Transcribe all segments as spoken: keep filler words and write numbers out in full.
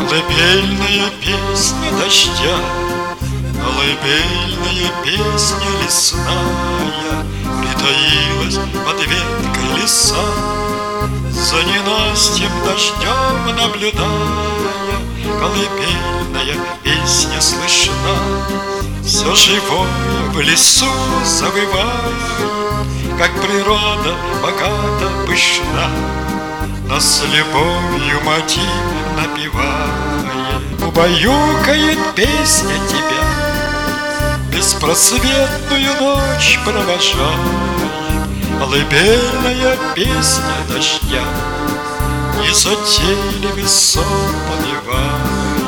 Колыбельная песня дождя, колыбельная песня лесная, притаилась под веткой леса, за ненастьем дождем наблюдая. Колыбельная песня слышна, все живое в лесу завывает, как природа богата, пышна, нас любовью мотив напевает. Убаюкает песня тебя, беспросветную ночь провожает. Колыбельная песня дождя, незатейливый сон помевает.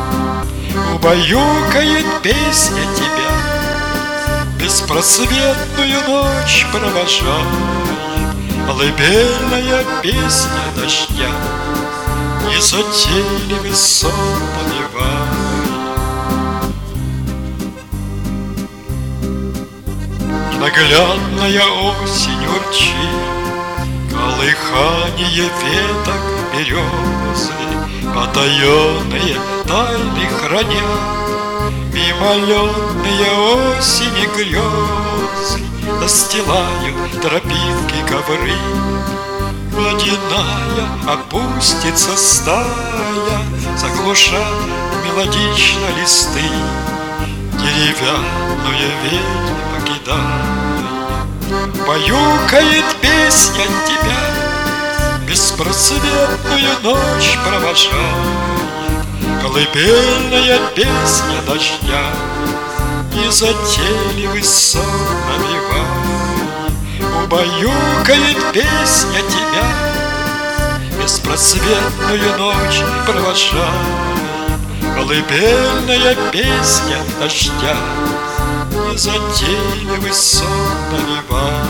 Убаюкает песня тебя, беспросветную ночь провожает. Колыбельная песня дождя, незатейливый сон помевает. Наглядная осень урчит, колыхание веток березы, потаенные тайны храня, мимолетные осени грезы достилают тропинки ковры. Водяная опустится стая, заглуша мелодично листы, деревянную ветвь покидая. Баюкает песня тебя, беспросветную ночь провожает. Колыбельная песня дождя, незатейливый сон навевает. Убаюкает песня тебя, беспросветную ночь провожает. Колыбельная песня дождя, незатейливый сон навевает.